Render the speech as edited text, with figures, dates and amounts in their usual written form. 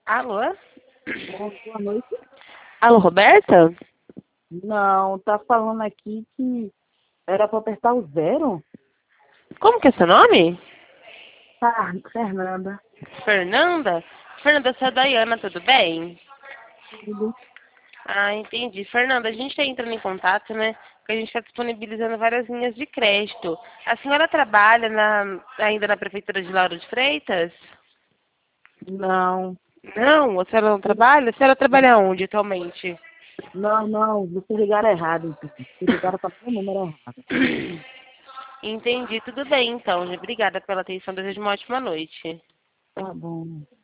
Alô? Boa noite. Alô, Roberta? Não, tá falando aqui que era para apertar o zero? Como que é seu nome? Tá, Fernanda. Fernanda? Fernanda, eu sou a Dayana, tudo bem? Tudo. Ah, entendi. Fernanda, a gente está entrando em contato, né? Porque a gente está disponibilizando várias linhas de crédito. A senhora trabalha ainda na Prefeitura de Lauro de Freitas? Não, Não, a senhora não trabalha? A senhora trabalha onde atualmente? não, vocês ligaram errado. Vocês ligaram para o número errado. Entendi, tudo bem então. Obrigada pela atenção, desejo uma ótima noite. Tá bom.